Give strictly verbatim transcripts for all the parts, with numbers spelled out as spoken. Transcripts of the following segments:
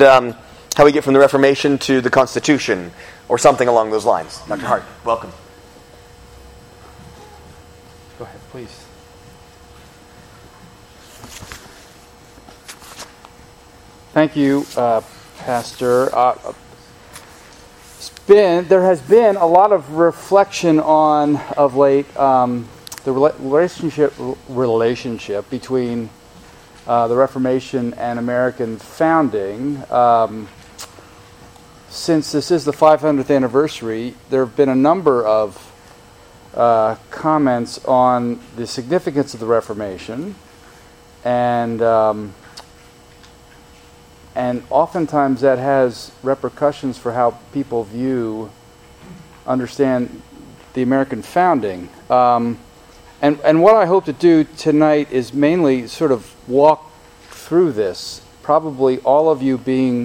about um, how we get from the Reformation to the Constitution, or something along those lines. Doctor Hart, welcome. Go ahead, please. Thank you, uh, Pastor. Uh, it's been there has been a lot of reflection on of late um, the rela- relationship relationship between uh, the Reformation and American founding. Um, since this is the five hundredth anniversary, there have been a number of uh, comments on the significance of the Reformation, and um, And oftentimes that has repercussions for how people view, understand the American founding. Um, and, and what I hope to do tonight is mainly sort of walk through this. Probably all of you being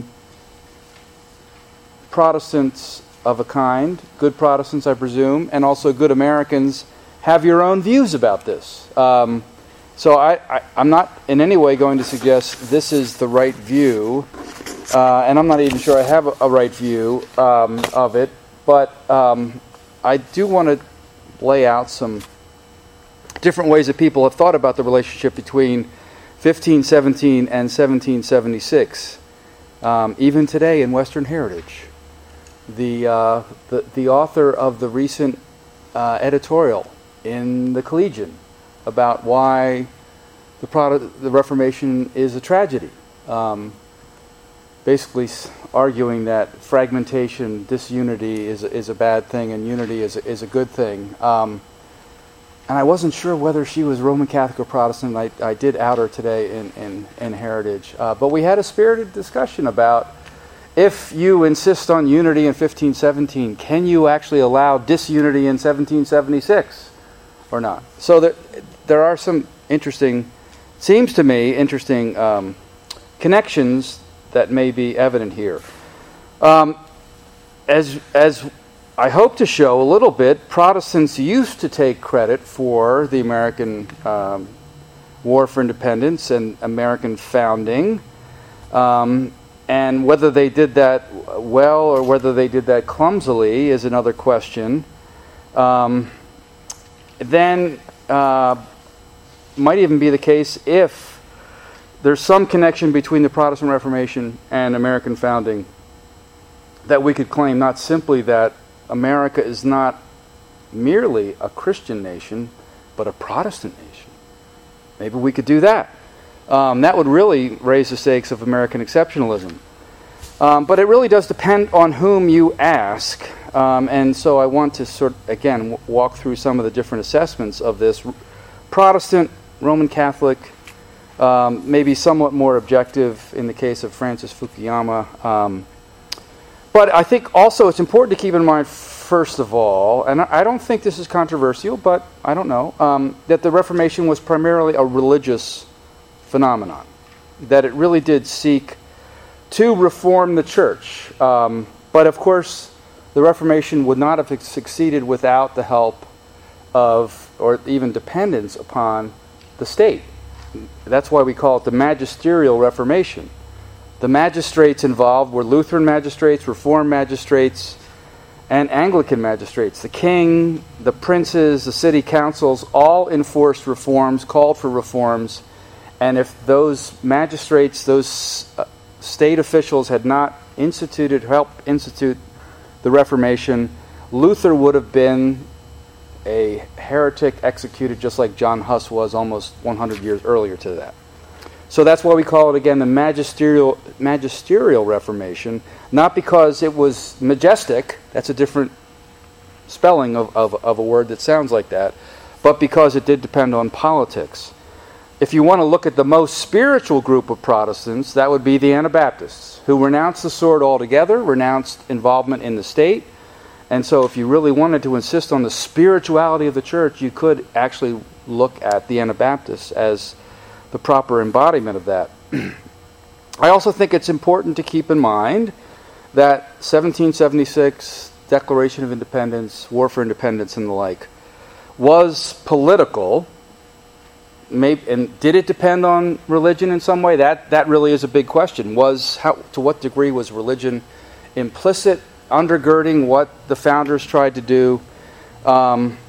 Protestants of a kind, good Protestants I presume, and also good Americans, have your own views about this. Um, So I, I, I'm not in any way going to suggest this is the right view, uh, and I'm not even sure I have a, a right view um, of it, but um, I do want to lay out some different ways that people have thought about the relationship between fifteen seventeen and seventeen seventy-six, um, even today in Western Heritage. The, uh, the, the author of the recent uh, editorial in the Collegian about why the product, the Reformation is a tragedy. Um, basically arguing that fragmentation, disunity is, is a bad thing and unity is a, is a good thing. Um, and I wasn't sure whether she was Roman Catholic or Protestant. I, I did out her today in, in, in Heritage. Uh, but we had a spirited discussion about if you insist on unity in fifteen seventeen, can you actually allow disunity in seventeen seventy-six or not? So there, there are some interesting, seems to me, interesting um, connections that may be evident here. Um, as as I hope to show a little bit, Protestants used to take credit for the American um, War for Independence and American founding, um, and whether they did that well or whether they did that clumsily is another question. Um, then uh, might even be the case if there's some connection between the Protestant Reformation and American founding, that we could claim not simply that America is not merely a Christian nation, but a Protestant nation. Maybe we could do that. Um, that would really raise the stakes of American exceptionalism. Um, but it really does depend on whom you ask. Um, and so I want to sort of, again, w- walk through some of the different assessments of this. Protestant, Roman Catholic, um, maybe somewhat more objective in the case of Francis Fukuyama. Um, but I think also it's important to keep in mind, first of all, and I don't think this is controversial, but I don't know, um, that the Reformation was primarily a religious phenomenon, that it really did seek to reform the church. Um, but of course, the Reformation would not have succeeded without the help of, or even dependence upon, the state. That's why we call it the magisterial Reformation. The magistrates involved were Lutheran magistrates, Reformed magistrates, and Anglican magistrates. The king, the princes, the city councils all enforced reforms, called for reforms, and if those magistrates, those uh, state officials had not instituted, helped institute the Reformation, Luther would have been a heretic executed just like John Huss was almost one hundred years earlier to that. So that's why we call it, again, the magisterial magisterial Reformation, not because it was majestic, that's a different spelling of, of, of a word that sounds like that, but because it did depend on politics. If you want to look at the most spiritual group of Protestants, that would be the Anabaptists, who renounced the sword altogether, renounced involvement in the state. And so if you really wanted to insist on the spirituality of the church, you could actually look at the Anabaptists as the proper embodiment of that. I also think it's important to keep in mind that seventeen seventy-six, Declaration of Independence, War for Independence, and the like, was political, maybe, and did it depend on religion in some way? That that really is a big question. Was how to what degree was religion implicit, undergirding what the founders tried to do? Um,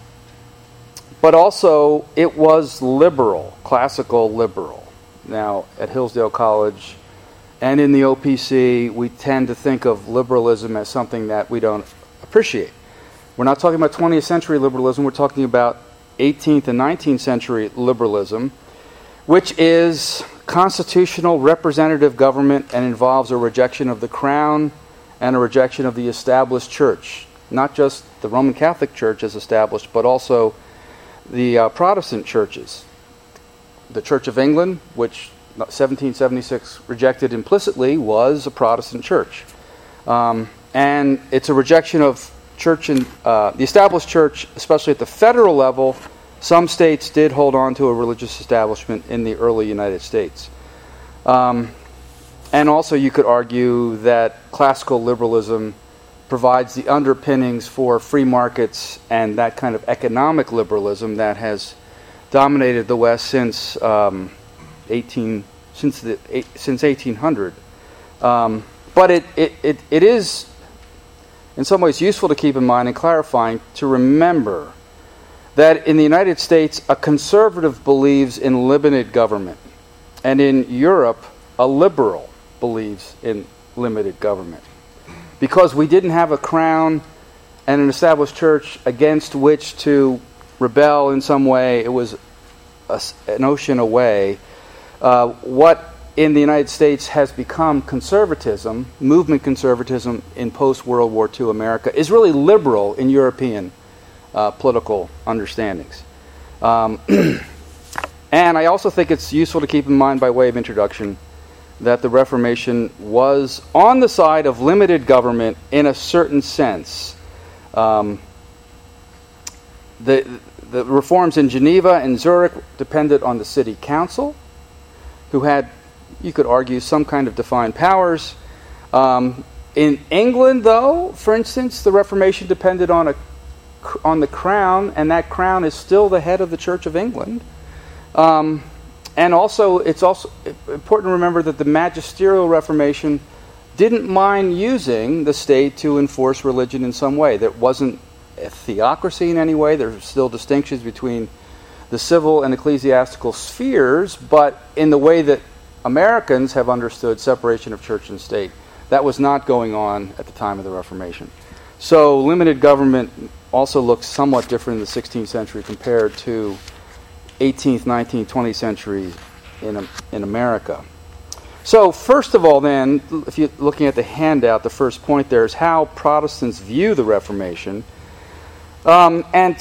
but also, it was liberal, classical liberal. Now, at Hillsdale College and in the O P C, we tend to think of liberalism as something that we don't appreciate. We're not talking about twentieth century liberalism, we're talking about eighteenth and nineteenth century liberalism, which is constitutional representative government and involves a rejection of the crown and a rejection of the established church. Not just the Roman Catholic Church as established, but also the uh, Protestant churches. The Church of England, which seventeen seventy-six rejected implicitly, was a Protestant church. Um, and it's a rejection of church and uh, the established church, especially at the federal level. Some states did hold on to a religious establishment in the early United States. Um, and also you could argue that classical liberalism provides the underpinnings for free markets and that kind of economic liberalism that has dominated the West since um, eighteen since the eight, since eighteen hundred. Um, but it, it, it, it is in some ways useful to keep in mind and clarifying to remember that in the United States a conservative believes in limited government, and in Europe a liberal believes in limited government. Because we didn't have a crown and an established church against which to rebel in some way, it was a, an ocean away. Uh, what in the United States has become conservatism, movement conservatism in post-World War Two America, is really liberal in European uh, political understandings. Um, and I also think it's useful to keep in mind by way of introduction that the Reformation was on the side of limited government in a certain sense. Um, the, the reforms in Geneva and Zurich depended on the city council, who had, you could argue, some kind of defined powers. Um, in England, though, for instance, the Reformation depended on a on the crown, and that crown is still the head of the Church of England. Um, and also, it's also important to remember that the magisterial Reformation didn't mind using the state to enforce religion in some way. There wasn't a theocracy in any way. There were still distinctions between the civil and ecclesiastical spheres, but in the way that Americans have understood separation of church and state, that was not going on at the time of the Reformation. So limited government also looks somewhat different in the sixteenth century compared to eighteenth, nineteenth, twentieth century in, in America. So first of all then, if you're looking at the handout, the first point there is how Protestants view the Reformation. Um, and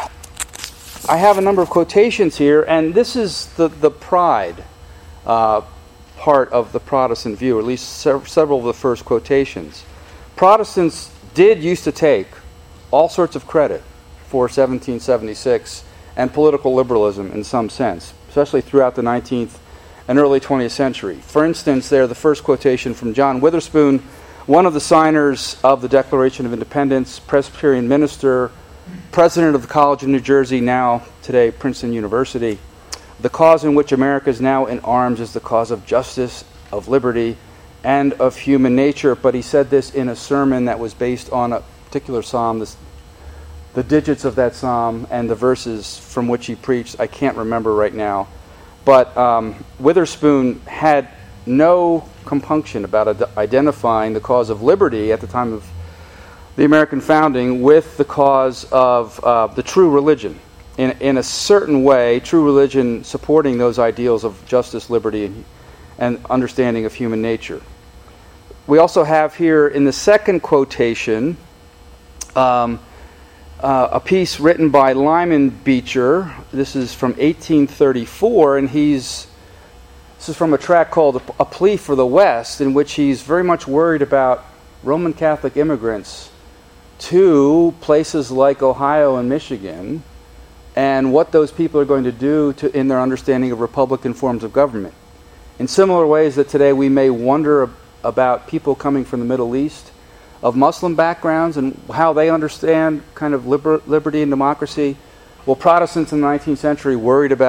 I have a number of quotations here, and this is the, the pride uh, part of the Protestant view, or at least sev- several of the first quotations. Protestants did used to take all sorts of credit for seventeen seventy-six and political liberalism in some sense, especially throughout the nineteenth and early twentieth century. For instance, there, the first quotation from John Witherspoon, one of the signers of the Declaration of Independence, Presbyterian minister, president of the College of New Jersey, now today Princeton University. The cause in which America is now in arms is the cause of justice, of liberty, and of human nature. But he said this in a sermon that was based on a particular psalm, this, the digits of that psalm and the verses from which he preached, I can't remember right now. But um, Witherspoon had no compunction about ad- identifying the cause of liberty at the time of the American founding with the cause of uh, the true religion. In, in a certain way, true religion supporting those ideals of justice, liberty, and, and understanding of human nature. We also have here in the second quotation um, uh, a piece written by Lyman Beecher. This is from eighteen thirty-four, and he's this is from a tract called A Plea for the West, in which he's very much worried about Roman Catholic immigrants to places like Ohio and Michigan, and what those people are going to do to, in their understanding of Republican forms of government. In similar ways that today we may wonder ab- about people coming from the Middle East of Muslim backgrounds and how they understand kind of liber- liberty and democracy. Well, Protestants in the nineteenth century worried about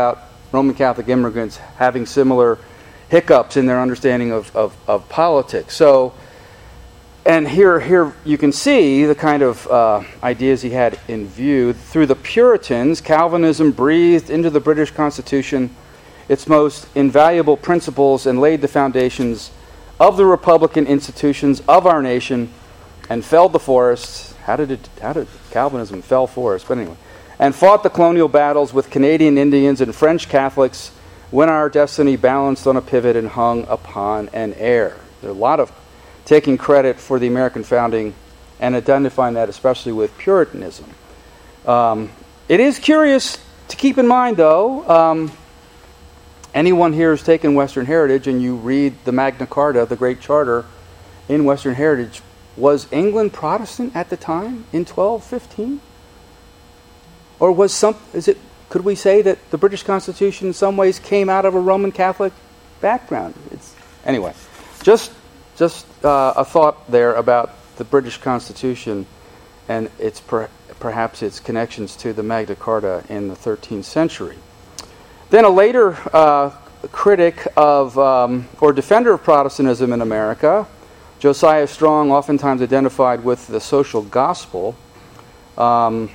Roman Catholic immigrants having similar hiccups in their understanding of, of, of politics. So, and here, here you can see the kind of uh, ideas he had in view. Through the Puritans, Calvinism breathed into the British Constitution its most invaluable principles and laid the foundations of the republican institutions of our nation, and felled the forests. How did it? How did Calvinism fell forests? But anyway, and fought the colonial battles with Canadian Indians and French Catholics when our destiny balanced on a pivot and hung upon an heir. There's a lot of taking credit for the American founding and identifying that especially with Puritanism. Um, it is curious to keep in mind, though, um, anyone here has taken Western Heritage and you read the Magna Carta, the Great Charter, in Western Heritage, was England Protestant at the time in twelve fifteen? Or was some, is it, could we say that the British Constitution in some ways came out of a Roman Catholic background? It's, anyway, just just uh, a thought there about the British Constitution and its per, perhaps its connections to the Magna Carta in the thirteenth century. Then a later uh, critic of um, or defender of Protestantism in America, Josiah Strong, oftentimes identified with the social gospel, um,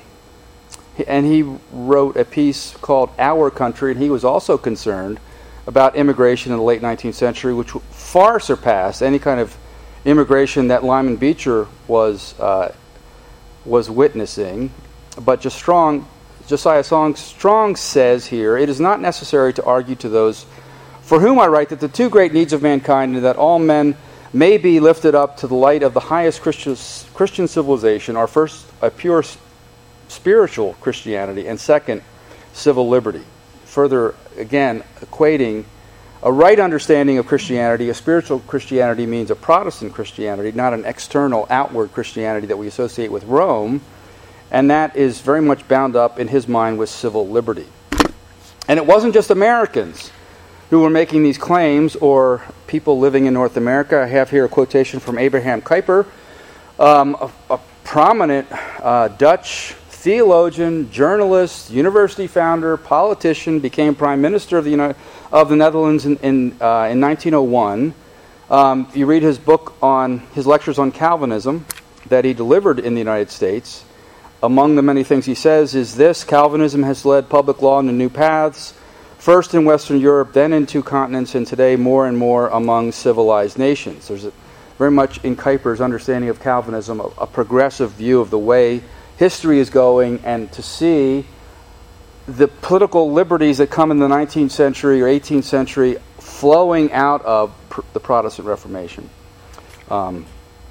and he wrote a piece called Our Country, and he was also concerned about immigration in the late nineteenth century, which far surpassed any kind of immigration that Lyman Beecher was uh, was witnessing. But just Strong, Josiah Strong says here, it is not necessary to argue to those for whom I write that the two great needs of mankind are that all men may be lifted up to the light of the highest Christian, Christian civilization are first a pure spiritual Christianity, and second, civil liberty. Further, again, equating a right understanding of Christianity. A spiritual Christianity means a Protestant Christianity, not an external, outward Christianity that we associate with Rome, and that is very much bound up in his mind with civil liberty. And it wasn't just Americans who were making these claims, or people living in North America. I have here a quotation from Abraham Kuyper, um, a, a prominent uh, Dutch theologian, journalist, university founder, politician, became prime minister of the United, of the Netherlands in in, uh, in nineteen oh one. Um, if you read his book on his lectures on Calvinism that he delivered in the United States, among the many things he says is this: Calvinism has led public law into new paths, first in Western Europe, then in two continents, and today more and more among civilized nations. There's a, very much in Kuyper's understanding of Calvinism a, a progressive view of the way history is going, and to see the political liberties that come in the nineteenth century or eighteenth century flowing out of pr- the Protestant Reformation. Um,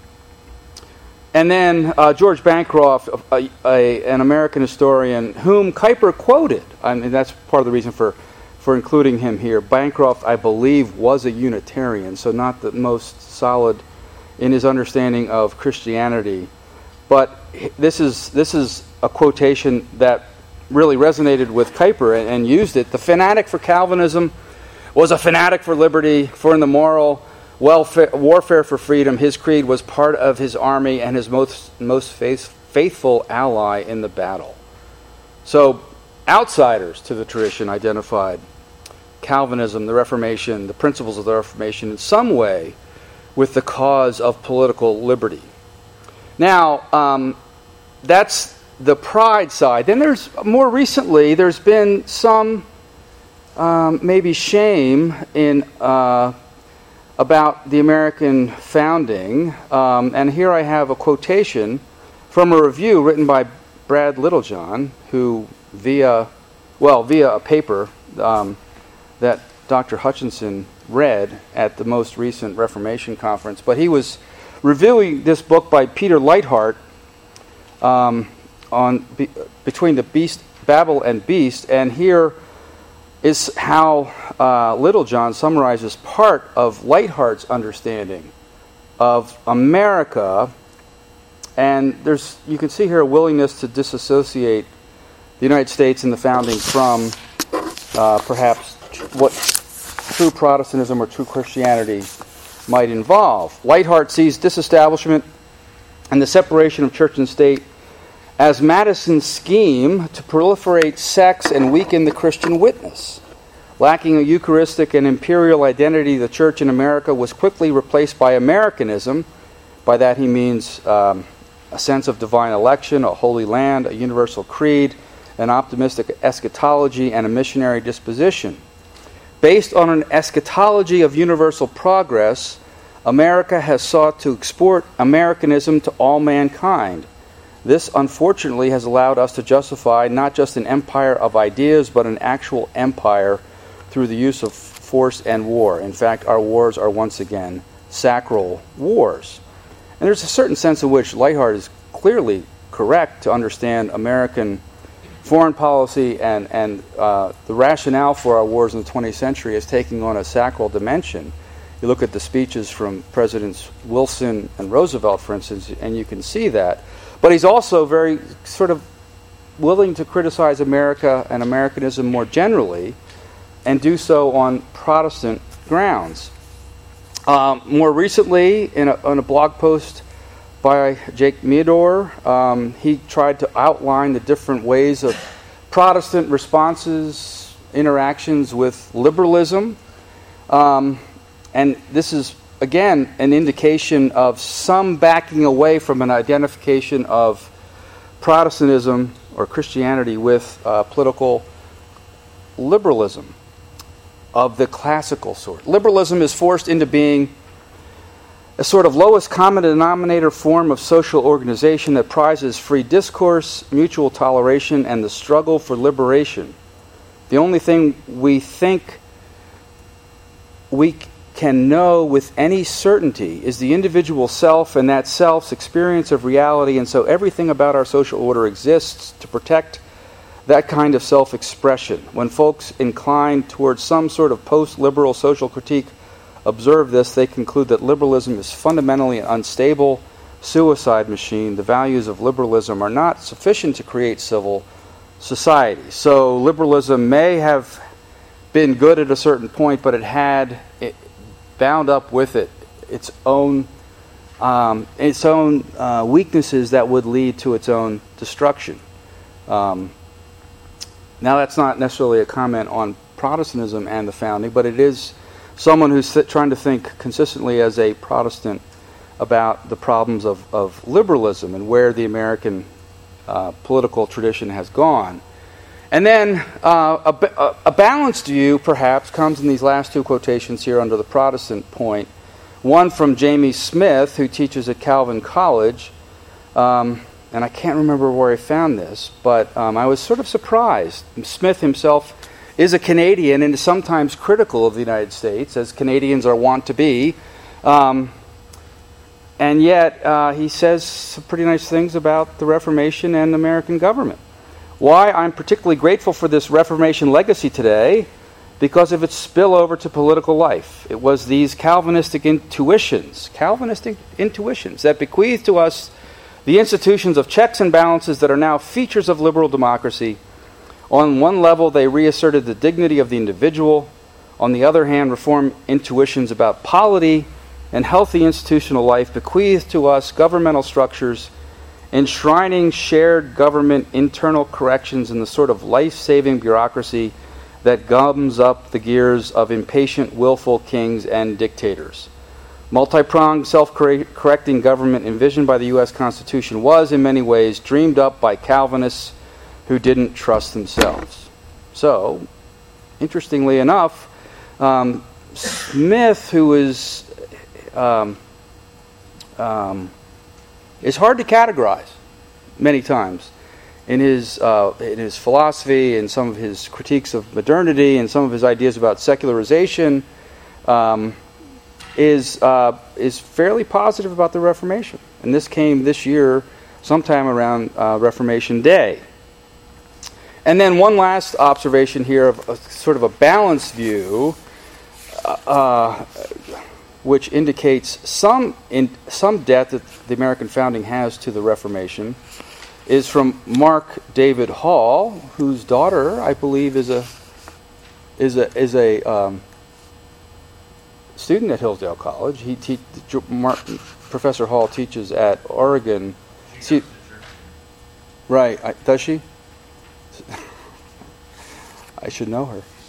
and then uh, George Bancroft, a, a, an American historian, whom Kuyper quoted, I mean, that's part of the reason for, for including him here. Bancroft, I believe, was a Unitarian, so not the most solid in his understanding of Christianity. But this is this is a quotation that really resonated with Kuyper and, and used it. The fanatic for Calvinism was a fanatic for liberty, for in the moral welfare, warfare for freedom, his creed was part of his army and his most, most faith, faithful ally in the battle. So outsiders to the tradition identified Calvinism, the Reformation, the principles of the Reformation in some way with the cause of political liberty. Now, um, that's the pride side. Then there's, more recently, there's been some um, maybe shame in uh, about the American founding. Um, and here I have a quotation from a review written by Brad Littlejohn, who via, well, via a paper um, that Doctor Hutchinson read at the most recent Reformation conference. But he was reviewing this book by Peter Leithart um, on be, between the beast, Babel and Beast, and here is how uh, Littlejohn summarizes part of Leithart's understanding of America. And there's, you can see here a willingness to disassociate the United States and the founding from uh, perhaps what true Protestantism or true Christianity might involve. Leithart sees disestablishment and the separation of church and state as Madison's scheme to proliferate sects and weaken the Christian witness. Lacking a Eucharistic and imperial identity, the church in America was quickly replaced by Americanism. By that he means um, a sense of divine election, a holy land, a universal creed, an optimistic eschatology, and a missionary disposition. Based on an eschatology of universal progress, America has sought to export Americanism to all mankind. This, unfortunately, has allowed us to justify not just an empire of ideas, but an actual empire through the use of force and war. In fact, our wars are once again sacral wars. And there's a certain sense in which Lightheart is clearly correct to understand American foreign policy and, and uh, the rationale for our wars in the twentieth century as taking on a sacral dimension. You look at the speeches from Presidents Wilson and Roosevelt, for instance, and you can see that. But he's also very sort of willing to criticize America and Americanism more generally, and do so on Protestant grounds. Um, more recently, in a, on a blog post by Jake Meador, um, he tried to outline the different ways of Protestant responses, interactions with liberalism. Um, and this is, again, an indication of some backing away from an identification of Protestantism or Christianity with uh, political liberalism of the classical sort. Liberalism is forced into being a sort of lowest common denominator form of social organization that prizes free discourse, mutual toleration, and the struggle for liberation. The only thing we think we can know with any certainty is the individual self and that self's experience of reality, and so everything about our social order exists to protect that kind of self-expression. When folks inclined towards some sort of post-liberal social critique observe this, they conclude that liberalism is fundamentally an unstable suicide machine. The values of liberalism are not sufficient to create civil society. So liberalism may have been good at a certain point, but it had it bound up with it its own um, its own uh, weaknesses that would lead to its own destruction. Um, now, that's not necessarily a comment on Protestantism and the founding, but it is someone who's th- trying to think consistently as a Protestant about the problems of, of liberalism and where the American uh, political tradition has gone. And then uh, a, a balanced view, perhaps, comes in these last two quotations here under the Protestant point. One from Jamie Smith, who teaches at Calvin College, um, and I can't remember where I found this, but um, I was sort of surprised. Smith himself is a Canadian and is sometimes critical of the United States, as Canadians are wont to be. Um, and yet, uh, he says some pretty nice things about the Reformation and American government. Why I'm particularly grateful for this Reformation legacy today, because of its spillover to political life. It was these Calvinistic intuitions, Calvinistic intuitions that bequeathed to us the institutions of checks and balances that are now features of liberal democracy. On one level, they reasserted the dignity of the individual. On the other hand, Reform intuitions about polity and healthy institutional life bequeathed to us governmental structures enshrining shared government internal corrections in the sort of life-saving bureaucracy that gums up the gears of impatient, willful kings and dictators. Multi-pronged, self-correcting government envisioned by the U S Constitution was, in many ways, dreamed up by Calvinists who didn't trust themselves. So, interestingly enough, um, Smith, who is um, um, is hard to categorize many times in his uh, in his philosophy and some of his critiques of modernity and some of his ideas about secularization, um, is uh, is fairly positive about the Reformation. And this came this year, sometime around uh, Reformation Day. And then one last observation here of a, sort of a balanced view, uh, which indicates some in, some debt that the American founding has to the Reformation, is from Mark David Hall, whose daughter, I believe, is a is a is a um, student at Hillsdale College. He te- Mark, Professor Hall teaches at Oregon. See, right? I, does she? I should know her.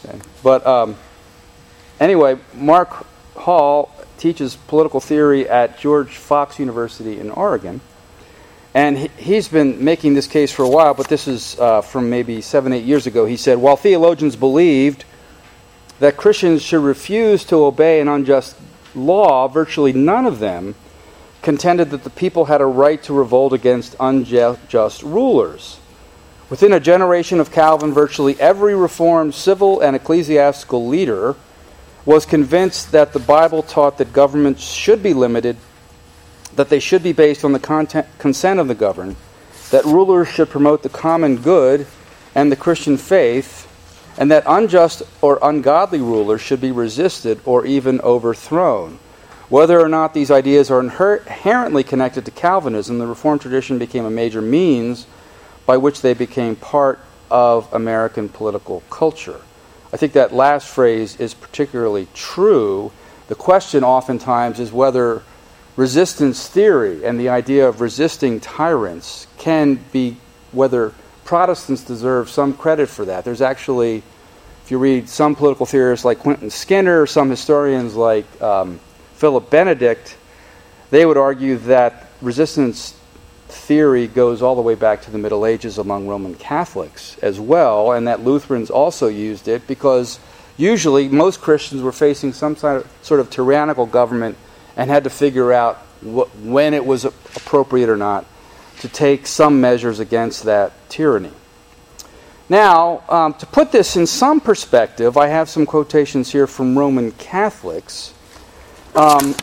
Okay. But um, anyway, Mark Hall teaches political theory at George Fox University in Oregon. And he, he's been making this case for a while, but this is uh, from maybe seven, eight years ago. He said, while theologians believed that Christians should refuse to obey an unjust law, virtually none of them contended that the people had a right to revolt against unjust rulers. Within a generation of Calvin, virtually every Reformed civil and ecclesiastical leader was convinced that the Bible taught that governments should be limited, that they should be based on the content, consent of the governed, that rulers should promote the common good and the Christian faith, and that unjust or ungodly rulers should be resisted or even overthrown. Whether or not these ideas are inherently connected to Calvinism, the Reformed tradition became a major means by which they became part of American political culture. I think that last phrase is particularly true. The question oftentimes is whether resistance theory and the idea of resisting tyrants can be, whether Protestants deserve some credit for that. There's actually, if you read some political theorists like Quentin Skinner, some historians like um, Philip Benedict, they would argue that resistance theory goes all the way back to the Middle Ages among Roman Catholics as well, and that Lutherans also used it because usually most Christians were facing some sort of tyrannical government and had to figure out wh- when it was appropriate or not to take some measures against that tyranny. Now, um, to put this in some perspective, I have some quotations here from Roman Catholics. Um,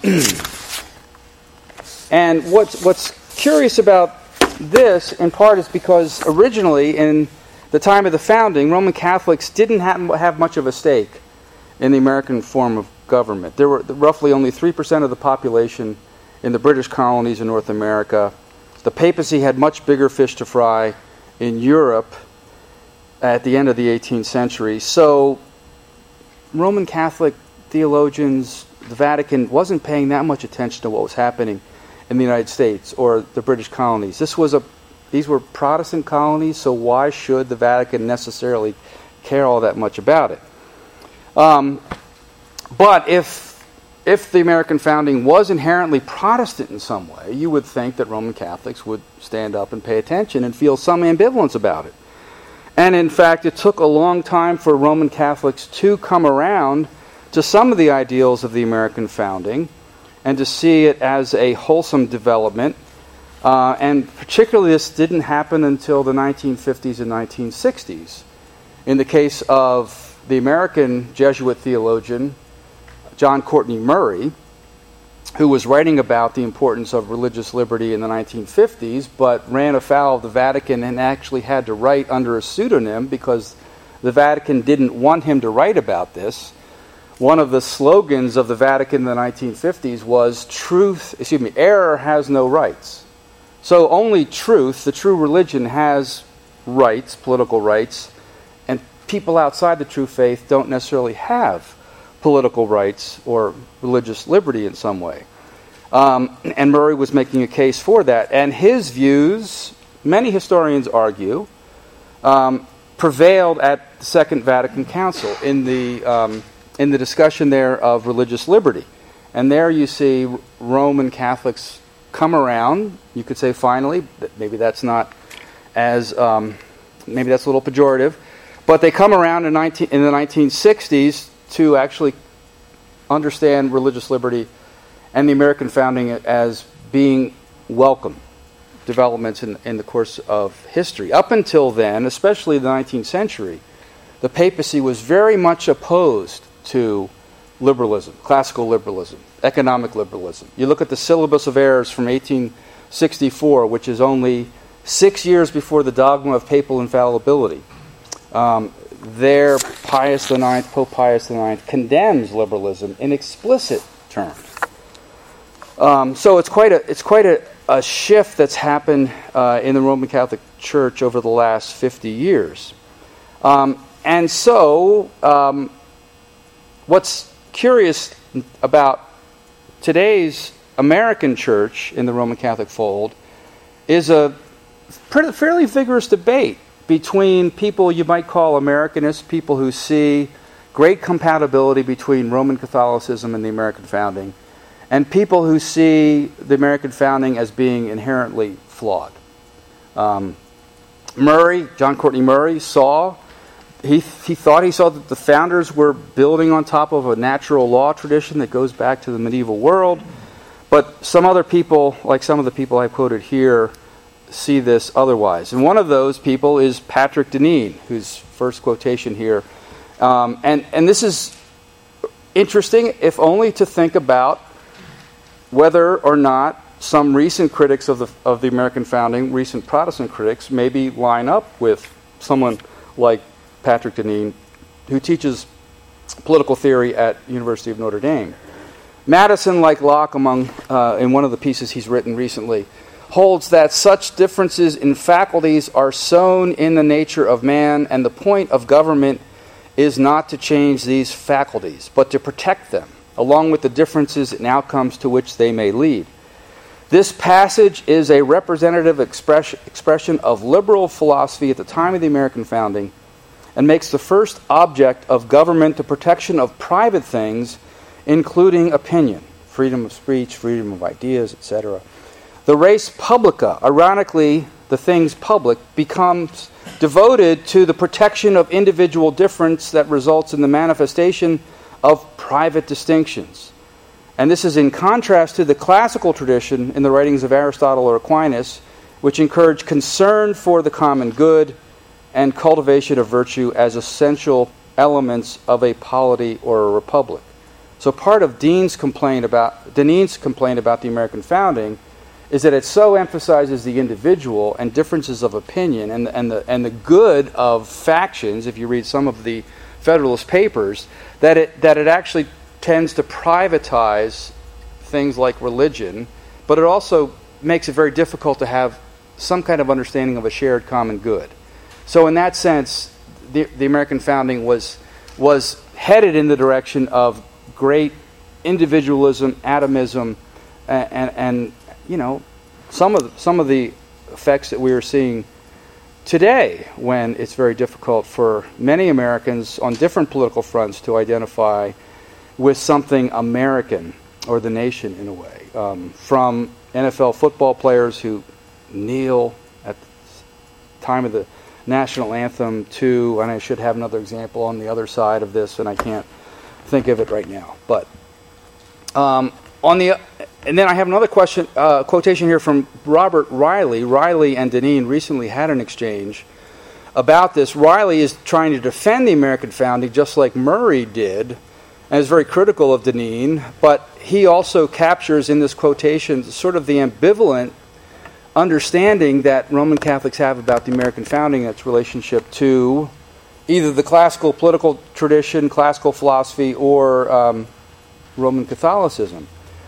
and what's what's curious about this, in part, is because originally, in the time of the founding, Roman Catholics didn't have, have much of a stake in the American form of government. There were roughly only three percent of the population in the British colonies in North America. The papacy had much bigger fish to fry in Europe at the end of the eighteenth century. So Roman Catholic theologians, the Vatican, wasn't paying that much attention to what was happening in the United States or the British colonies. This was a, these were Protestant colonies, so why should the Vatican necessarily care all that much about it? Um, but if if the American founding was inherently Protestant in some way, you would think that Roman Catholics would stand up and pay attention and feel some ambivalence about it. And in fact, it took a long time for Roman Catholics to come around to some of the ideals of the American founding and to see it as a wholesome development. Uh, and particularly this didn't happen until the nineteen fifties and nineteen sixties. In the case of the American Jesuit theologian, John Courtney Murray, who was writing about the importance of religious liberty in the nineteen fifties, but ran afoul of the Vatican and actually had to write under a pseudonym because the Vatican didn't want him to write about this. One of the slogans of the Vatican in the nineteen fifties was truth, excuse me, error has no rights. So only truth, the true religion, has rights, political rights, and people outside the true faith don't necessarily have political rights or religious liberty in some way. Um, and Murray was making a case for that. And his views, many historians argue, um, prevailed at the Second Vatican Council in the um, in the discussion there of religious liberty. And there you see Roman Catholics come around, you could say finally, maybe that's not as, um, maybe that's a little pejorative, but they come around in, nineteen, in the nineteen sixties to actually understand religious liberty and the American founding as being welcome developments in, in the course of history. Up until then, especially the nineteenth century, the papacy was very much opposed to liberalism, classical liberalism, economic liberalism. You look at the Syllabus of Errors from eighteen sixty-four, which is only six years before the dogma of papal infallibility. Um, there, Pius the Ninth, Pope Pius the Ninth, condemns liberalism in explicit terms. Um, so it's quite a it's quite a, a shift that's happened uh, in the Roman Catholic Church over the last fifty years. Um, and so, um, what's curious about today's American church in the Roman Catholic fold is a pretty, fairly vigorous debate between people you might call Americanists, people who see great compatibility between Roman Catholicism and the American founding, and people who see the American founding as being inherently flawed. Um, Murray, John Courtney Murray, saw, he, he thought he saw that the founders were building on top of a natural law tradition that goes back to the medieval world, but some other people, like some of the people I quoted here, see this otherwise. And one of those people is Patrick Deneen, whose first quotation here. Um, and, and this is interesting, if only to think about whether or not some recent critics of the of the American founding, recent Protestant critics, maybe line up with someone like Patrick Deneen, who teaches political theory at University of Notre Dame. Madison, like Locke, among uh, in one of the pieces he's written recently, holds that such differences in faculties are sown in the nature of man, and the point of government is not to change these faculties, but to protect them, along with the differences in outcomes to which they may lead. This passage is a representative express, expression of liberal philosophy at the time of the American founding, and makes the first object of government the protection of private things, including opinion, freedom of speech, freedom of ideas, et cetera. The res publica, ironically, the things public, becomes devoted to the protection of individual difference that results in the manifestation of private distinctions. And this is in contrast to the classical tradition in the writings of Aristotle or Aquinas, which encourage concern for the common good and cultivation of virtue as essential elements of a polity or a republic. So part of Dean's complaint about Deneen's complaint about the American founding is that it so emphasizes the individual and differences of opinion and, and, the, and the good of factions, if you read some of the Federalist Papers, that it, that it actually tends to privatize things like religion, but it also makes it very difficult to have some kind of understanding of a shared common good. So in that sense, the, the American founding was, was headed in the direction of great individualism, atomism, and, and, and you know, some of the, some of the effects that we are seeing today, when it's very difficult for many Americans on different political fronts to identify with something American or the nation in a way. Um, from N F L football players who kneel at the time of the national anthem to, and I should have another example on the other side of this, and I can't think of it right now. But um, on the, and then I have another question, uh, quotation here from Robert Riley. Riley and Deneen recently had an exchange about this. Riley is trying to defend the American founding just like Murray did, and is very critical of Deneen, but he also captures in this quotation sort of the ambivalent understanding that Roman Catholics have about the American founding and its relationship to either the classical political tradition, classical philosophy, or um, Roman Catholicism.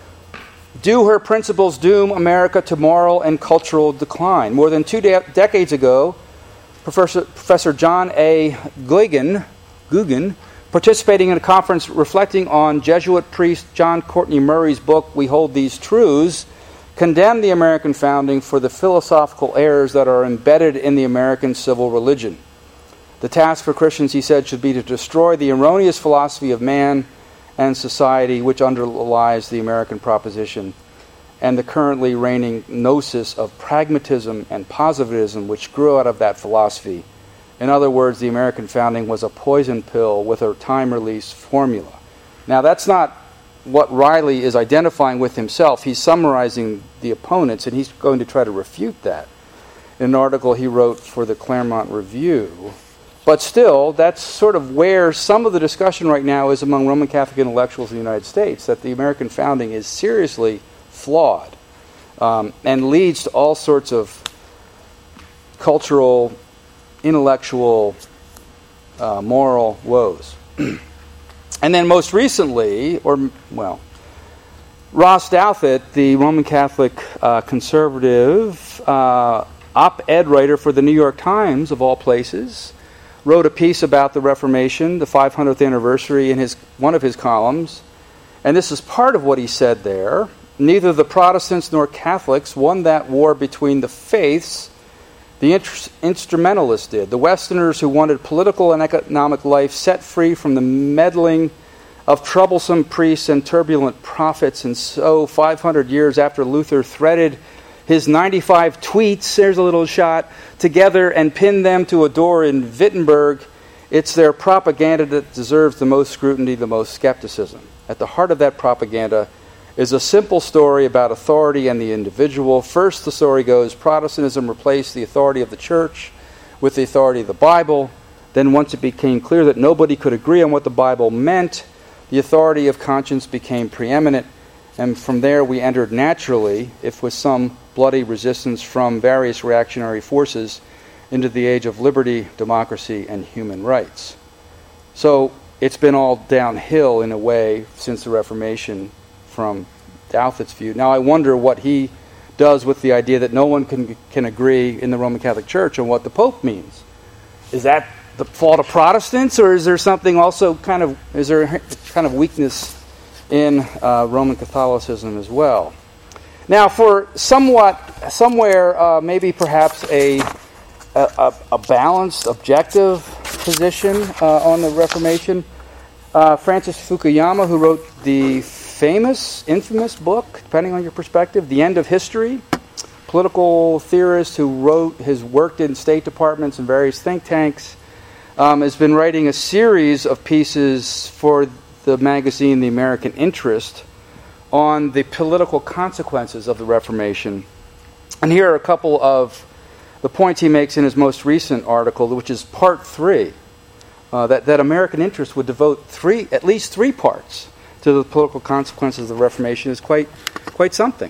Do her principles doom America to moral and cultural decline? More than two de- decades ago, Professor, Professor John A. Guggen, Guggen, participating in a conference reflecting on Jesuit priest John Courtney Murray's book, We Hold These Truths, condemned the American founding for the philosophical errors that are embedded in the American civil religion. The task for Christians, he said, should be to destroy the erroneous philosophy of man and society which underlies the American proposition, and the currently reigning gnosis of pragmatism and positivism which grew out of that philosophy. In other words, the American founding was a poison pill with a time-release formula. Now, that's not what Riley is identifying with himself. He's summarizing the opponents, and he's going to try to refute that in an article he wrote for the Claremont Review. But still, that's sort of where some of the discussion right now is among Roman Catholic intellectuals in the United States, that the American founding is seriously flawed um, and leads to all sorts of cultural, intellectual, uh, moral woes. And then most recently, or, well, Ross Douthat, the Roman Catholic uh, conservative uh, op-ed writer for the New York Times, of all places, wrote a piece about the Reformation, the five hundredth anniversary, in his one of his columns. And this is part of what he said there. Neither the Protestants nor Catholics won that war between the faiths The inter- instrumentalists did. The Westerners who wanted political and economic life set free from the meddling of troublesome priests and turbulent prophets. And so, five hundred years after Luther threaded his ninety-five tweets, there's a little shot, together and pinned them to a door in Wittenberg, it's their propaganda that deserves the most scrutiny, the most skepticism. At the heart of that propaganda is a simple story about authority and the individual. First, the story goes, Protestantism replaced the authority of the church with the authority of the Bible. Then once it became clear that nobody could agree on what the Bible meant, the authority of conscience became preeminent. And from there we entered naturally, if with some bloody resistance from various reactionary forces, into the age of liberty, democracy, and human rights. So it's been all downhill in a way since the Reformation from Douthit's view. Now I wonder what he does with the idea that no one can can agree in the Roman Catholic Church on what the Pope means. Is that the fault of Protestants, or is there something also kind of, is there a kind of weakness in uh, Roman Catholicism as well? Now, for somewhat, somewhere, uh, maybe perhaps a, a a balanced, objective position uh, on the Reformation, uh, Francis Fukuyama, who wrote the famous, infamous book, depending on your perspective, The End of History, political theorist who wrote, has worked in state departments and various think tanks, um, has been writing a series of pieces for the magazine The American Interest on the political consequences of the Reformation. And here are a couple of the points he makes in his most recent article, which is part three, uh, that, that American Interest would devote three, at least three parts to the political consequences of the Reformation is quite, quite something.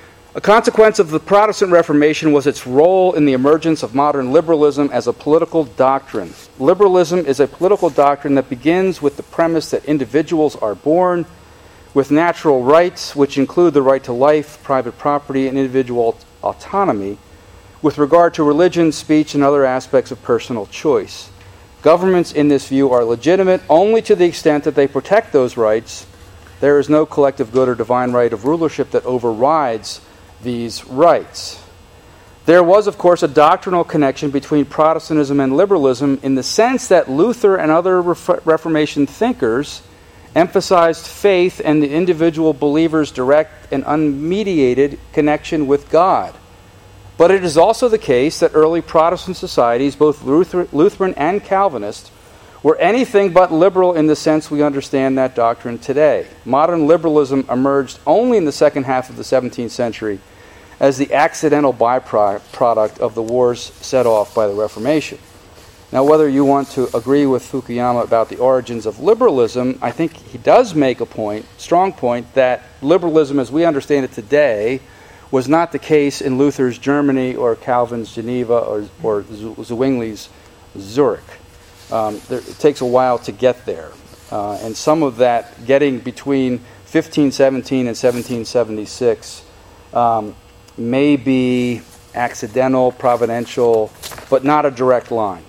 A consequence of the Protestant Reformation was its role in the emergence of modern liberalism as a political doctrine. Liberalism is a political doctrine that begins with the premise that individuals are born with natural rights, which include the right to life, private property, and individual autonomy, with regard to religion, speech, and other aspects of personal choice. Governments in this view are legitimate only to the extent that they protect those rights. There is no collective good or divine right of rulership that overrides these rights. There was, of course, a doctrinal connection between Protestantism and liberalism in the sense that Luther and other Reformation thinkers emphasized faith and the individual believer's direct and unmediated connection with God. But it is also the case that early Protestant societies, both Luther, Lutheran and Calvinist, were anything but liberal in the sense we understand that doctrine today. Modern liberalism emerged only in the second half of the seventeenth century as the accidental byproduct of the wars set off by the Reformation. Now, whether you want to agree with Fukuyama about the origins of liberalism, I think he does make a point, strong point, that liberalism as we understand it today was not the case in Luther's Germany or Calvin's Geneva or, or Zwingli's Zurich. Um, there, it takes a while to get there. Uh, and some of that getting between fifteen seventeen and seventeen seventy-six um, may be accidental, providential, but not a direct line.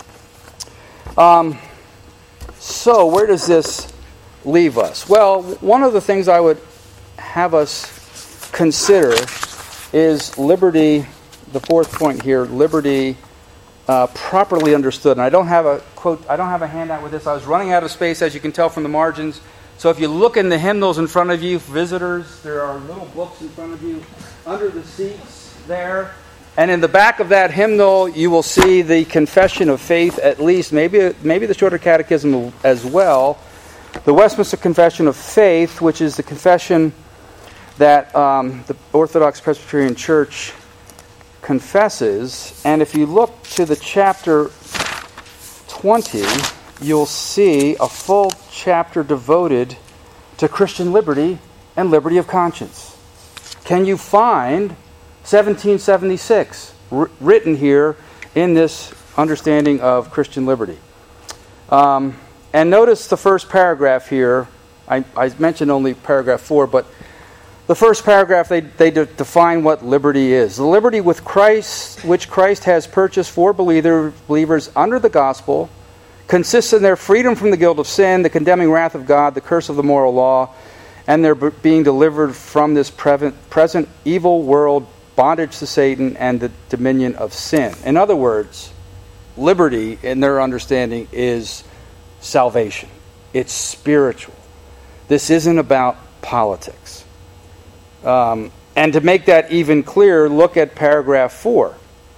Um, so where does this leave us? Well, one of the things I would have us consider is liberty, the fourth point here, liberty uh, properly understood. And I don't have a quote, I don't have a handout with this. I was running out of space, as you can tell from the margins. So if you look in the hymnals in front of you, visitors, there are little books in front of you under the seats there. And in the back of that hymnal, you will see the Confession of Faith, at least, maybe maybe the Shorter Catechism as well. The Westminster Confession of Faith, which is the confession that um, the Orthodox Presbyterian Church confesses. And if you look to the chapter twenty, you'll see a full chapter devoted to Christian liberty and liberty of conscience. Can you find seventeen seventy-six r- written here in this understanding of Christian liberty? Um, and notice the first paragraph here. I, I mentioned only paragraph four, but the first paragraph, they, they de- define what liberty is. The liberty with Christ, which Christ has purchased for believer, believers under the gospel, consists in their freedom from the guilt of sin, the condemning wrath of God, the curse of the moral law, and their b- being delivered from this pre- present evil world bondage to Satan and the dominion of sin. In other words, liberty, in their understanding, is salvation. It's spiritual. This isn't about politics. Um, and to make that even clearer, look at paragraph four.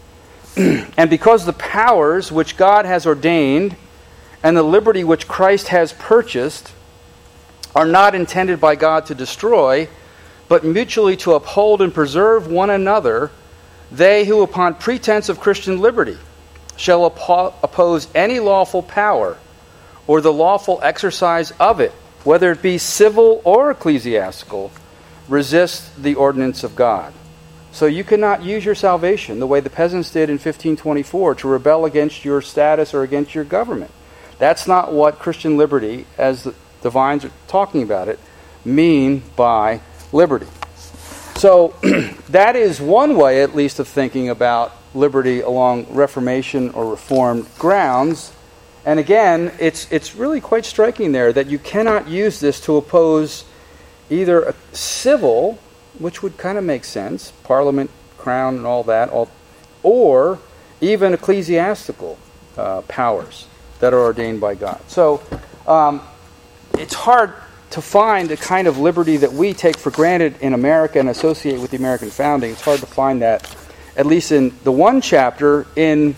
And because the powers which God has ordained and the liberty which Christ has purchased are not intended by God to destroy, but mutually to uphold and preserve one another, they who upon pretense of Christian liberty shall oppo- oppose any lawful power or the lawful exercise of it, whether it be civil or ecclesiastical, resist the ordinance of God. So you cannot use your salvation the way the peasants did in fifteen twenty-four to rebel against your status or against your government. That's not what Christian liberty, as the divines are talking about it, mean by liberty. So that is one way, at least, of thinking about liberty along Reformation or Reformed grounds. And again, it's it's really quite striking there that you cannot use this to oppose either a civil, which would kind of make sense, parliament, crown, and all that, all, or even ecclesiastical uh, powers that are ordained by God. So um, it's hard to find the kind of liberty that we take for granted in America and associate with the American founding. It's hard to find that, at least in the one chapter, in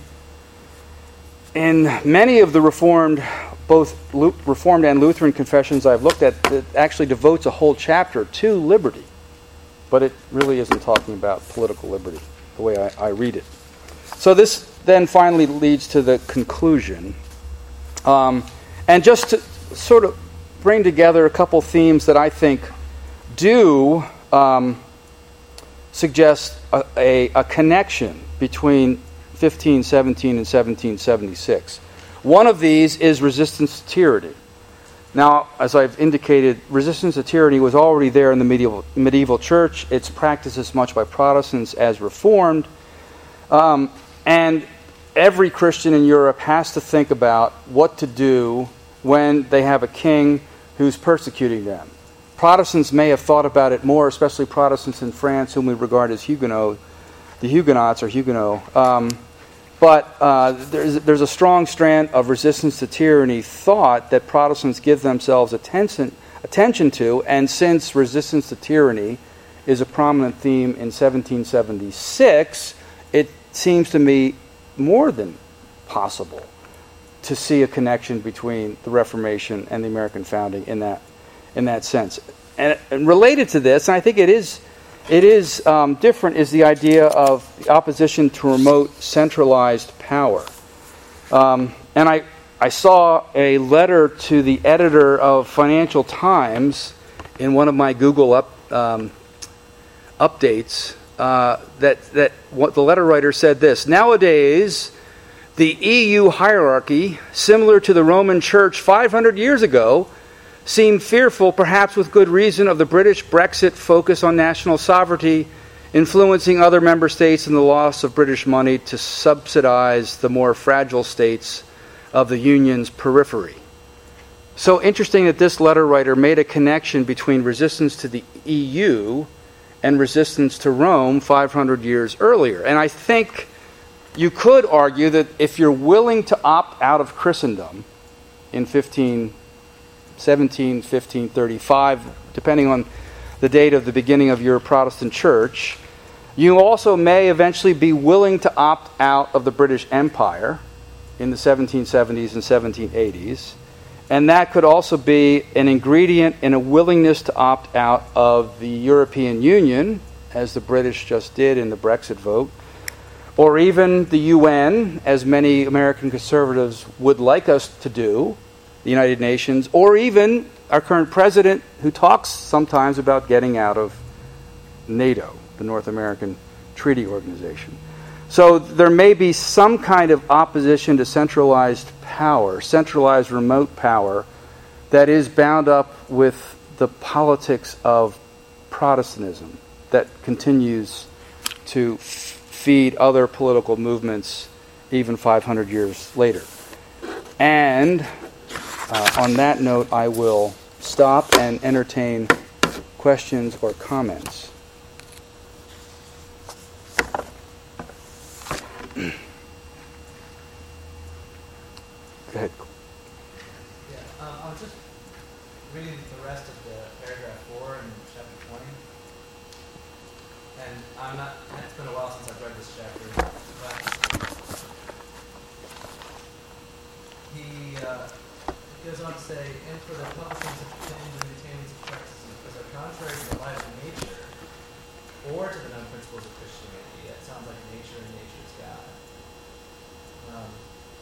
in many of the Reformed, both Reformed and Lutheran confessions I've looked at, it actually devotes a whole chapter to liberty. But it really isn't talking about political liberty, the way I, I read it. So this then finally leads to the conclusion. Um, and just to sort of bring together a couple themes that I think do um, suggest a, a, a connection between fifteen seventeen and seventeen seventy-six. One of these is resistance to tyranny. Now, as I've indicated, resistance to tyranny was already there in the medieval medieval church. It's practiced as much by Protestants as Reformed. Um, and every Christian in Europe has to think about what to do when they have a king who's persecuting them. Protestants may have thought about it more, especially Protestants in France, whom we regard as Huguenot, the Huguenots or Huguenot. Um, But uh, there's, there's a strong strand of resistance to tyranny thought that Protestants give themselves attention, attention to, and since resistance to tyranny is a prominent theme in seventeen seventy-six, it seems to me more than possible to see a connection between the Reformation and the American founding in that in that sense. And, and related to this, and I think it is It is um, different, is the idea of the opposition to remote centralized power. Um, and I, I saw a letter to the editor of Financial Times in one of my Google up, um, updates uh, that, that what the letter writer said this: nowadays, the E U hierarchy, similar to the Roman Church five hundred years ago, seemed fearful, perhaps with good reason, of the British Brexit focus on national sovereignty, influencing other member states and the loss of British money to subsidize the more fragile states of the Union's periphery. So interesting that this letter writer made a connection between resistance to the E U and resistance to Rome five hundred years earlier. And I think you could argue that if you're willing to opt out of Christendom in fifteen seventeen, fifteen thirty-five, depending on the date of the beginning of your Protestant church, you also may eventually be willing to opt out of the British Empire in the seventeen seventies and seventeen eighties. And that could also be an ingredient in a willingness to opt out of the European Union, as the British just did in the Brexit vote, or even the U N, as many American conservatives would like us to do, the United Nations, or even our current president, who talks sometimes about getting out of NATO, the North American Treaty Organization. So there may be some kind of opposition to centralized power, centralized remote power, that is bound up with the politics of Protestantism that continues to f- feed other political movements even five hundred years later. And Uh, on that note, I will stop and entertain questions or comments. Go ahead. Yeah, um, I was just reading the rest of the paragraph four in chapter twenty, and I'm not. It's been a while since I've read this chapter, but he uh, goes on to say, "And for the publishing such claims and maintaining such practices as are contrary to the light of nature, or to the known principles of Christianity." It sounds like nature and nature's God. Um,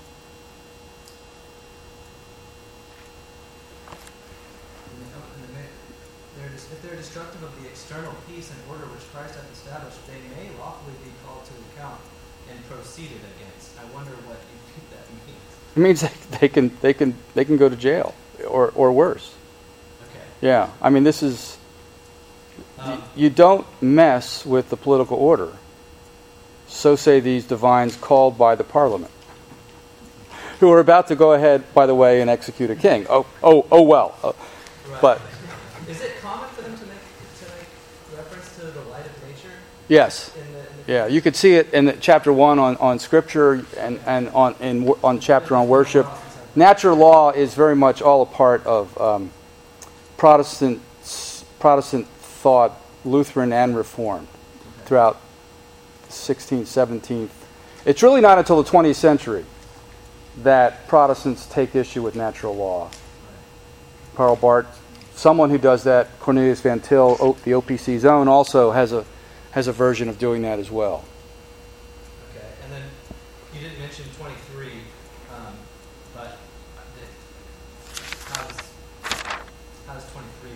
They're, if they're destructive of the external peace and order which Christ hath established, they may lawfully be called to account and proceeded against. I wonder what you think that means. It means they can they can they can go to jail or or worse. Okay. Yeah, I mean this is Um, you, you don't mess with the political order. So say these divines called by the Parliament, who are about to go ahead, by the way, and execute a king. Oh oh oh well, uh, right. but. Is it common for them to make to make reference to the light of nature? Yes. In the, in the Yeah, you could see it in the chapter one on, on scripture and, and on in on chapter on worship. Natural law is very much all a part of um, Protestant Protestant thought, Lutheran and Reformed, throughout the sixteenth, seventeenth. It's really not until the twentieth century that Protestants take issue with natural law. Karl Barth, someone who does that, Cornelius Van Til, the O P C zone, also has a has a version of doing that as well. Okay, and then you didn't mention twenty-three, um, but the, how does how does twenty-three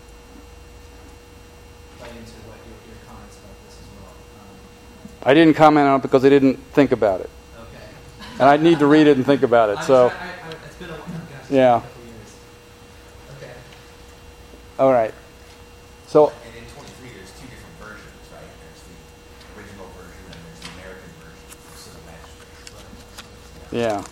play into what your, your comments about this as well? Um, I didn't comment on it because I didn't think about it, okay. and I need to read it and think about it. I'm So, try- I, I, it's been a while. Gosh, it's Yeah. been a couple years. Okay. all right. So, And in twenty-three, there's two different versions, right? There's the original version and there's the American version of civil magistrates. yeah.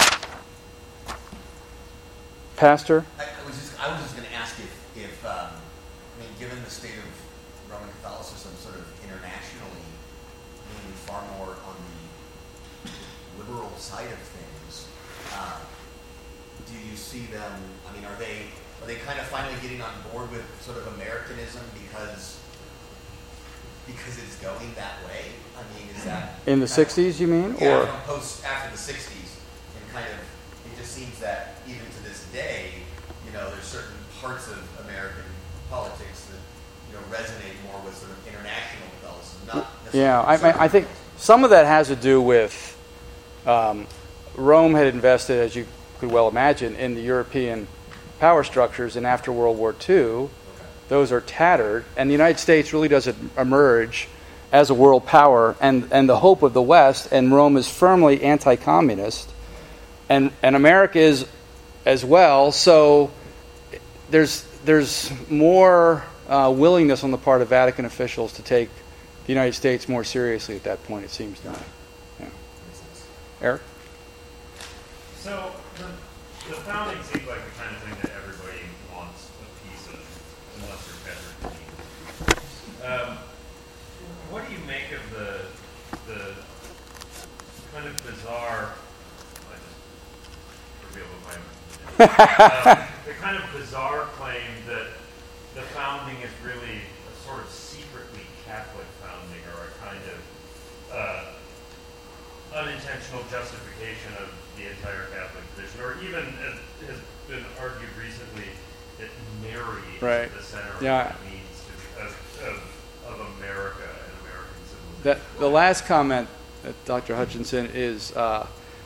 Pastor? I, I was just, I was just going to ask if, if um, I mean, given the state of Roman Catholicism, sort of internationally, being far more on the liberal side of things, uh, do you see them? I mean, are they are they kind of finally getting on board with sort of Americanism because because it's going that way? I mean, is that In the kind of- sixties, you mean? Yeah, Or from post after the sixties, and kind of it just seems that even to this day, you know, there's certain parts of American politics that you know resonate more with sort of international Catholicism, not necessarily Yeah, I, I I conservative. think some of that has to do with um, Rome had invested, as you could well imagine, in the European power structures, and after World War Two, those are tattered, and the United States really doesn't emerge as a world power, and, and the hope of the West, and Rome is firmly anti-communist, and and America is as well. So there's there's more uh, willingness on the part of Vatican officials to take the United States more seriously at that point, it seems to me. Yeah. Eric? So the, the founding seems like the kind of thing that everybody wants a piece of, unless they're better than you. Um, what do you make of the the kind of bizarre? I just revealed what my um, the kind of bizarre claim that the founding is really a sort of secretly Catholic founding, or a kind of uh, unintentional justification of the entire Catholic tradition, or even, as has been argued recently, that Mary Right. is the center Yeah. of what it means to be, of, of, of America and American civilization. That the last comment that Doctor Hutchinson is uh,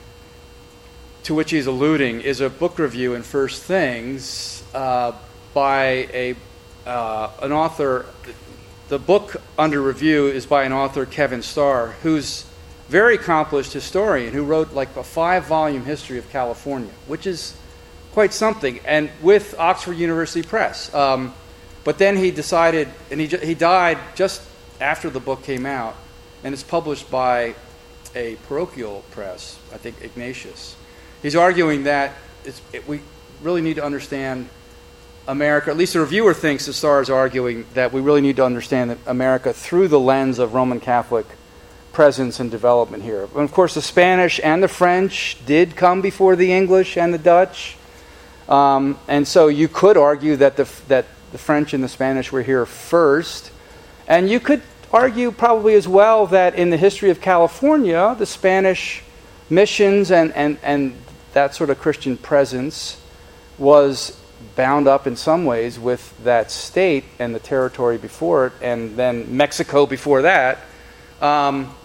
to which he's alluding is a book review in First Things uh, by a uh, an author. The book under review is by an author, Kevin Starr, who's a very accomplished historian who wrote like a five-volume history of California, which is quite something, and with Oxford University Press. Um, but then he decided, and he he died just after the book came out, and it's published by a parochial press, I think Ignatius. He's arguing that it's, it, we really need to understand America, at least the reviewer thinks the Starr is arguing that we really need to understand that America through the lens of Roman Catholic presence and development here. And of course, the Spanish and the French did come before the English and the Dutch. Um, and so you could argue that the, that the French and the Spanish were here first. And you could argue probably as well that in the history of California, the Spanish missions and, and, and that sort of Christian presence was bound up in some ways with that state and the territory before it, and then Mexico before that. Um,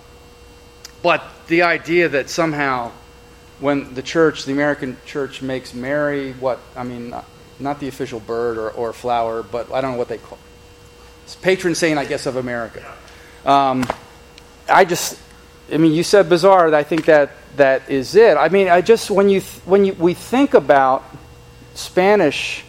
but the idea that somehow when the church, the American church, makes Mary what, I mean, not, not the official bird or, or flower, but I don't know what they call it. It's patron saint, I guess, of America. Um, I just, I mean, you said bizarre. I think that that is it. I mean, I just, when you th- when you we think about Spanish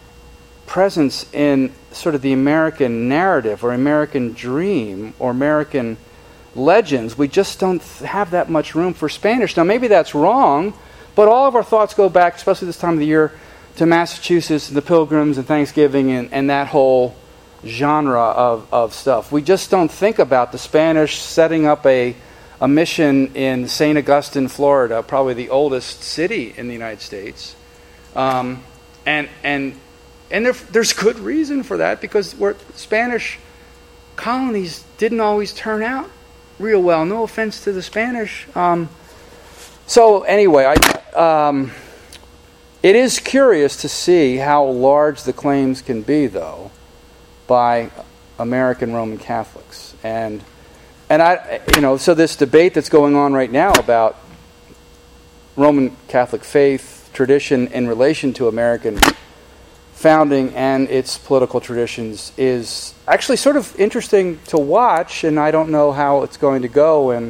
presence in sort of the American narrative or American dream or American legends, we just don't have that much room for Spanish. Now, maybe that's wrong, but all of our thoughts go back, especially this time of the year, to Massachusetts and the Pilgrims and Thanksgiving and, and that whole genre of, of stuff. We just don't think about the Spanish setting up a, a mission in Saint Augustine, Florida, probably the oldest city in the United States. Um, and and and there, there's good reason for that, because we're, Spanish colonies didn't always turn out real well. No offense to the Spanish. Um, so anyway, I, um, it is curious to see how large the claims can be, though, by American Roman Catholics. And and I, you know, so this debate that's going on right now about Roman Catholic faith tradition in relation to American founding and its political traditions is actually sort of interesting to watch, and I don't know how it's going to go. And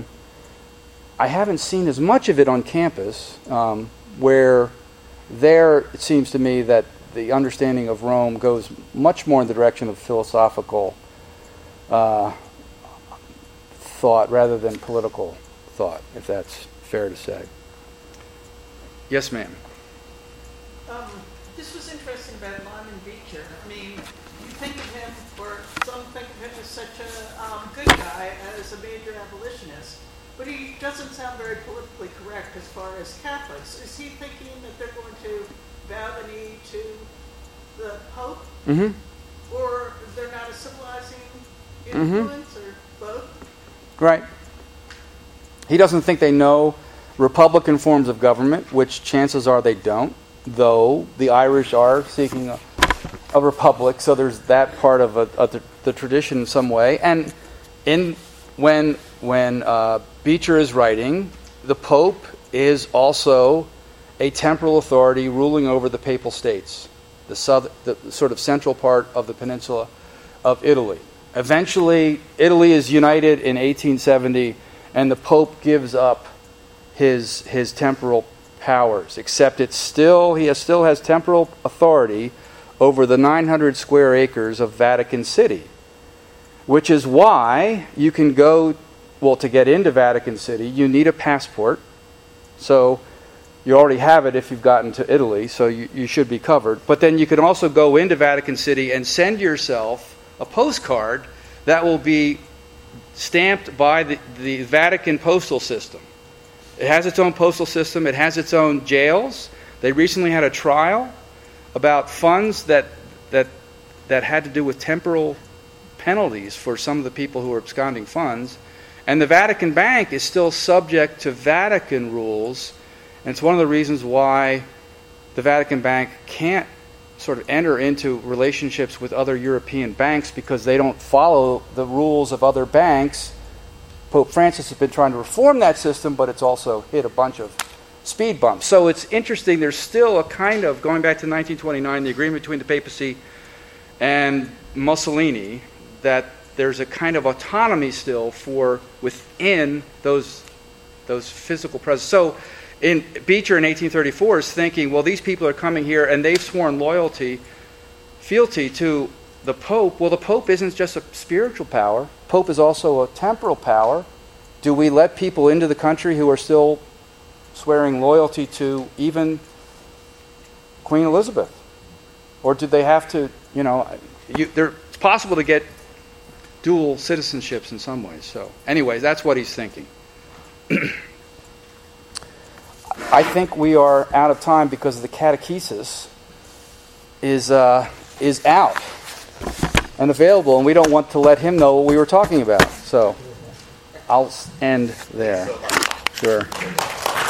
I haven't seen as much of it on campus, um, where there it seems to me that the understanding of Rome goes much more in the direction of philosophical uh, thought rather than political thought, if that's fair to say. Yes, ma'am. Um, this was interesting about Lyman Beecher. I mean, you think of him, or some think of him as such a um, good guy, as a major abolitionist, but he doesn't sound very politically correct as far as Catholics. Is he thinking that they're going to bow the knee to the Pope? Mm-hmm. Or they're not a civilizing influence, mm-hmm. or both? Right. He doesn't think they know Republican forms of government, which chances are they don't, though the Irish are seeking a, a republic, so there's that part of, a, of the, the tradition in some way. And in when when uh, Beecher is writing, the Pope is also a temporal authority ruling over the Papal States, the, south, the sort of central part of the peninsula of Italy. Eventually, Italy is united in eighteen seventy, and the Pope gives up his his temporal powers, except it's still he has, still has temporal authority over the nine hundred square acres of Vatican City, which is why you can go, well, to get into Vatican City, you need a passport. So you already have it if you've gotten to Italy, so you, you should be covered. But then you can also go into Vatican City and send yourself a postcard that will be stamped by the, the Vatican postal system. It has its own postal system. It has its own jails. They recently had a trial about funds that that that had to do with temporal penalties for some of the people who were absconding funds. And the Vatican Bank is still subject to Vatican rules, and it's one of the reasons why the Vatican Bank can't sort of enter into relationships with other European banks, because they don't follow the rules of other banks. Pope Francis has been trying to reform that system, but it's also hit a bunch of speed bumps. So it's interesting, there's still a kind of, going back to nineteen twenty-nine, the agreement between the papacy and Mussolini, that there's a kind of autonomy still for within those those physical presence. So in Beecher in eighteen thirty-four is thinking, well, these people are coming here and they've sworn loyalty, fealty to the Pope. Well, the Pope isn't just a spiritual power. Pope is also a temporal power. Do we let people into the country who are still swearing loyalty to even Queen Elizabeth? Or do they have to, you know, you, there, it's possible to get dual citizenships in some ways. So, anyways, that's what he's thinking. I think we are out of time because the catechesis is uh, is out and available, and we don't want to let him know what we were talking about. So I'll end there. Sure.